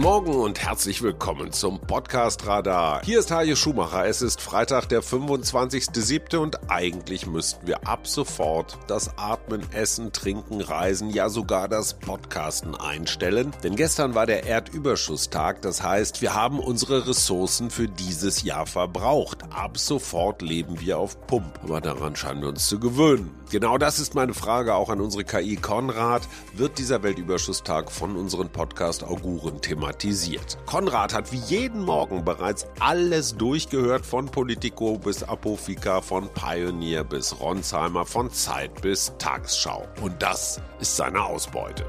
Morgen und herzlich willkommen zum Podcast Radar. Hier ist Hajo Schumacher. Es ist Freitag, der 25.07. und eigentlich müssten wir ab sofort das Atmen, Essen, Trinken, Reisen, ja sogar das Podcasten einstellen. Denn gestern war der Erdüberschusstag, das heißt, wir haben unsere Ressourcen für dieses Jahr verbraucht. Ab sofort leben wir auf Pump. Aber daran scheinen wir uns zu gewöhnen. Genau das ist meine Frage auch an unsere KI Konrad. Wird dieser Weltüberschusstag von unseren Podcast-Auguren thematisiert? Konrad hat wie jeden Morgen bereits alles durchgehört, von Politico bis Apofika, von Pioneer bis Ronsheimer, von Zeit bis Tagesschau. Und das ist seine Ausbeute.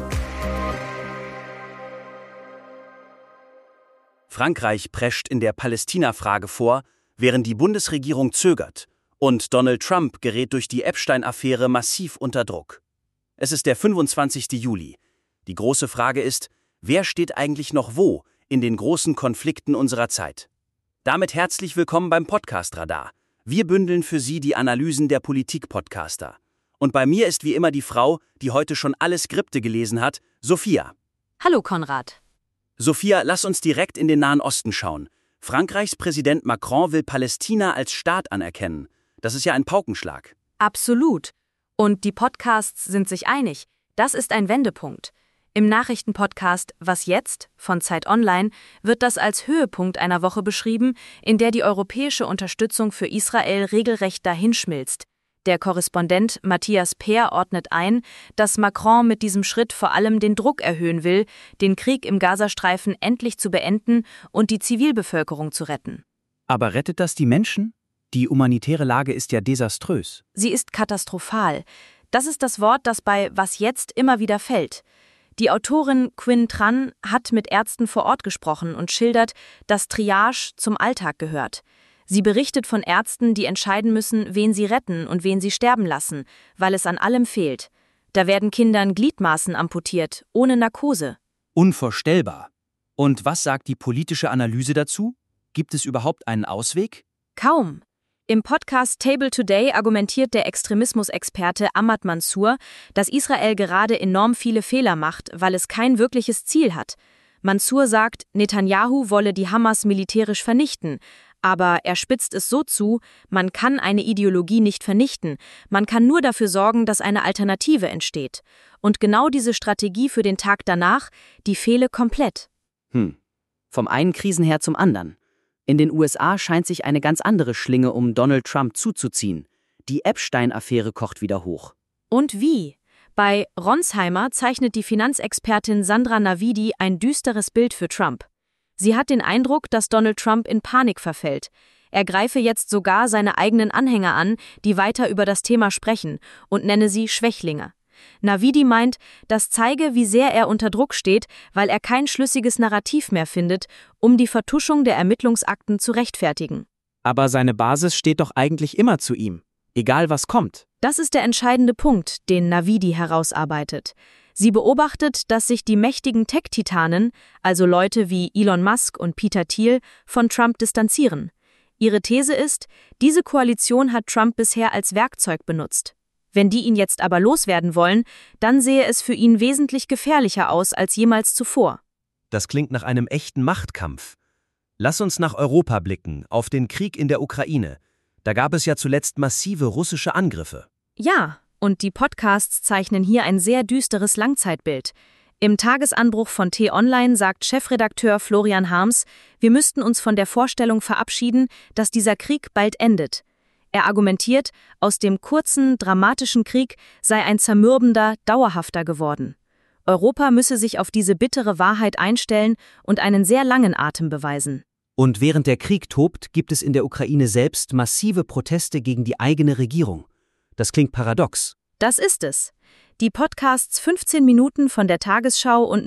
Frankreich prescht in der Palästina-Frage vor, während die Bundesregierung zögert. Und Donald Trump gerät durch die Epstein-Affäre massiv unter Druck. Es ist der 25. Juli. Die große Frage ist, wer steht eigentlich noch wo in den großen Konflikten unserer Zeit? Damit herzlich willkommen beim Podcast Radar. Wir bündeln für Sie die Analysen der Politik-Podcaster. Und bei mir ist wie immer die Frau, die heute schon alle Skripte gelesen hat, Sophia. Hallo Konrad. Sophia, lass uns direkt in den Nahen Osten schauen. Frankreichs Präsident Macron will Palästina als Staat anerkennen. Das ist ja ein Paukenschlag. Absolut. Und die Podcasts sind sich einig. Das ist ein Wendepunkt. Im Nachrichtenpodcast Was jetzt? Von Zeit Online wird das als Höhepunkt einer Woche beschrieben, in der die europäische Unterstützung für Israel regelrecht dahinschmilzt. Der Korrespondent Matthias Peer ordnet ein, dass Macron mit diesem Schritt vor allem den Druck erhöhen will, den Krieg im Gazastreifen endlich zu beenden und die Zivilbevölkerung zu retten. Aber rettet das die Menschen? Die humanitäre Lage ist ja desaströs. Sie ist katastrophal. Das ist das Wort, das bei Was jetzt immer wieder fällt. Die Autorin Quinn Tran hat mit Ärzten vor Ort gesprochen und schildert, dass Triage zum Alltag gehört. Sie berichtet von Ärzten, die entscheiden müssen, wen sie retten und wen sie sterben lassen, weil es an allem fehlt. Da werden Kindern Gliedmaßen amputiert, ohne Narkose. Unvorstellbar. Und was sagt die politische Analyse dazu? Gibt es überhaupt einen Ausweg? Kaum. Im Podcast Table Today argumentiert der Extremismusexperte Ahmad Mansour, dass Israel gerade enorm viele Fehler macht, weil es kein wirkliches Ziel hat. Mansour sagt, Netanyahu wolle die Hamas militärisch vernichten, aber er spitzt es so zu, man kann eine Ideologie nicht vernichten, man kann nur dafür sorgen, dass eine Alternative entsteht. Und genau diese Strategie für den Tag danach, die fehle komplett. Vom einen Krisenherd zum anderen. In den USA scheint sich eine ganz andere Schlinge um Donald Trump zuzuziehen. Die Epstein-Affäre kocht wieder hoch. Und wie? Bei Ronsheimer zeichnet die Finanzexpertin Sandra Navidi ein düsteres Bild für Trump. Sie hat den Eindruck, dass Donald Trump in Panik verfällt. Er greife jetzt sogar seine eigenen Anhänger an, die weiter über das Thema sprechen, und nenne sie Schwächlinge. Navidi meint, das zeige, wie sehr er unter Druck steht, weil er kein schlüssiges Narrativ mehr findet, um die Vertuschung der Ermittlungsakten zu rechtfertigen. Aber seine Basis steht doch eigentlich immer zu ihm, egal was kommt. Das ist der entscheidende Punkt, den Navidi herausarbeitet. Sie beobachtet, dass sich die mächtigen Tech-Titanen, also Leute wie Elon Musk und Peter Thiel, von Trump distanzieren. Ihre These ist, diese Koalition hat Trump bisher als Werkzeug benutzt. Wenn die ihn jetzt aber loswerden wollen, dann sehe es für ihn wesentlich gefährlicher aus als jemals zuvor. Das klingt nach einem echten Machtkampf. Lass uns nach Europa blicken, auf den Krieg in der Ukraine. Da gab es ja zuletzt massive russische Angriffe. Ja, und die Podcasts zeichnen hier ein sehr düsteres Langzeitbild. Im Tagesanbruch von T-Online sagt Chefredakteur Florian Harms, wir müssten uns von der Vorstellung verabschieden, dass dieser Krieg bald endet. Er argumentiert, aus dem kurzen, dramatischen Krieg sei ein zermürbender, dauerhafter geworden. Europa müsse sich auf diese bittere Wahrheit einstellen und einen sehr langen Atem beweisen. Und während der Krieg tobt, gibt es in der Ukraine selbst massive Proteste gegen die eigene Regierung. Das klingt paradox. Das ist es. Die Podcasts 15 Minuten von der Tagesschau und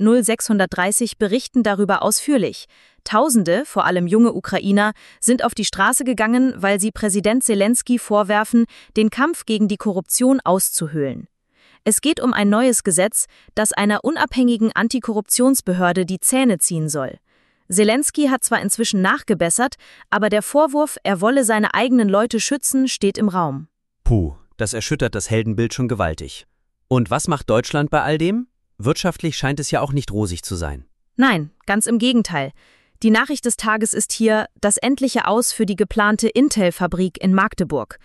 0630 berichten darüber ausführlich. Tausende, vor allem junge Ukrainer, sind auf die Straße gegangen, weil sie Präsident Selenskyj vorwerfen, den Kampf gegen die Korruption auszuhöhlen. Es geht um ein neues Gesetz, das einer unabhängigen Antikorruptionsbehörde die Zähne ziehen soll. Selenskyj hat zwar inzwischen nachgebessert, aber der Vorwurf, er wolle seine eigenen Leute schützen, steht im Raum. Puh, das erschüttert das Heldenbild schon gewaltig. Und was macht Deutschland bei all dem? Wirtschaftlich scheint es ja auch nicht rosig zu sein. Nein, ganz im Gegenteil. Die Nachricht des Tages ist hier das endliche Aus für die geplante Intel-Fabrik in Magdeburg.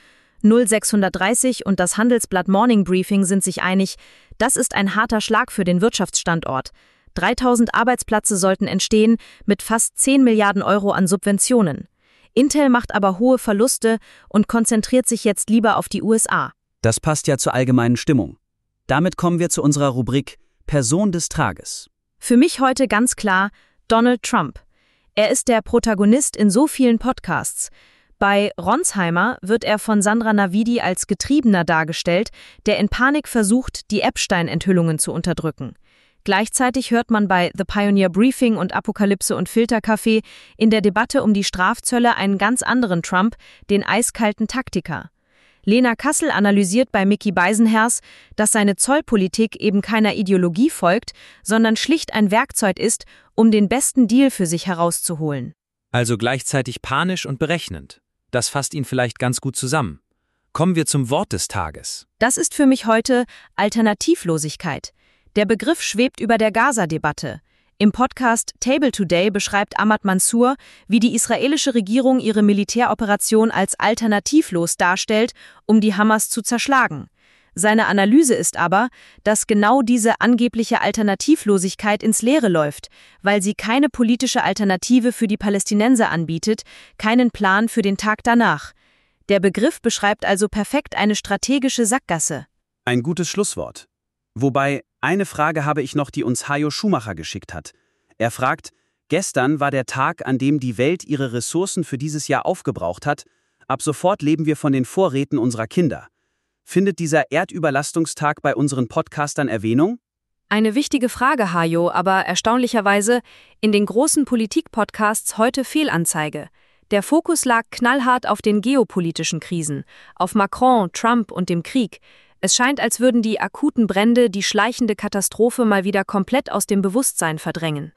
0630 und das Handelsblatt Morning Briefing sind sich einig, das ist ein harter Schlag für den Wirtschaftsstandort. 3000 Arbeitsplätze sollten entstehen mit fast 10 Milliarden Euro an Subventionen. Intel macht aber hohe Verluste und konzentriert sich jetzt lieber auf die USA. Das passt ja zur allgemeinen Stimmung. Damit kommen wir zu unserer Rubrik Person des Tages. Für mich heute ganz klar Donald Trump. Er ist der Protagonist in so vielen Podcasts. Bei Ronsheimer wird er von Sandra Navidi als Getriebener dargestellt, der in Panik versucht, die Epstein-Enthüllungen zu unterdrücken. Gleichzeitig hört man bei The Pioneer Briefing und Apokalypse und Filterkaffee in der Debatte um die Strafzölle einen ganz anderen Trump, den eiskalten Taktiker. Lena Kassel analysiert bei Mickey Beisenherz, dass seine Zollpolitik eben keiner Ideologie folgt, sondern schlicht ein Werkzeug ist, um den besten Deal für sich herauszuholen. Also gleichzeitig panisch und berechnend. Das fasst ihn vielleicht ganz gut zusammen. Kommen wir zum Wort des Tages. Das ist für mich heute Alternativlosigkeit. Der Begriff schwebt über der Gaza-Debatte. Im Podcast Table Today beschreibt Ahmad Mansour, wie die israelische Regierung ihre Militäroperation als alternativlos darstellt, um die Hamas zu zerschlagen. Seine Analyse ist aber, dass genau diese angebliche Alternativlosigkeit ins Leere läuft, weil sie keine politische Alternative für die Palästinenser anbietet, keinen Plan für den Tag danach. Der Begriff beschreibt also perfekt eine strategische Sackgasse. Ein gutes Schlusswort. Wobei, eine Frage habe ich noch, die uns Hajo Schumacher geschickt hat. Er fragt, gestern war der Tag, an dem die Welt ihre Ressourcen für dieses Jahr aufgebraucht hat. Ab sofort leben wir von den Vorräten unserer Kinder. Findet dieser Erdüberlastungstag bei unseren Podcastern Erwähnung? Eine wichtige Frage, Hajo, aber erstaunlicherweise in den großen Politik-Podcasts heute Fehlanzeige. Der Fokus lag knallhart auf den geopolitischen Krisen, auf Macron, Trump und dem Krieg. Es scheint, als würden die akuten Brände die schleichende Katastrophe mal wieder komplett aus dem Bewusstsein verdrängen.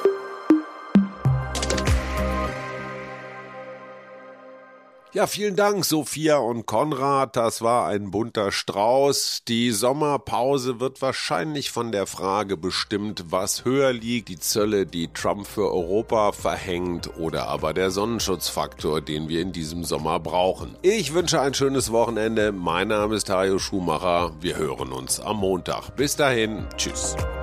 Ja, vielen Dank, Sophia und Konrad. Das war ein bunter Strauß. Die Sommerpause wird wahrscheinlich von der Frage bestimmt, was höher liegt, die Zölle, die Trump für Europa verhängt, oder aber der Sonnenschutzfaktor, den wir in diesem Sommer brauchen. Ich wünsche ein schönes Wochenende. Mein Name ist Hajo Schumacher. Wir hören uns am Montag. Bis dahin. Tschüss.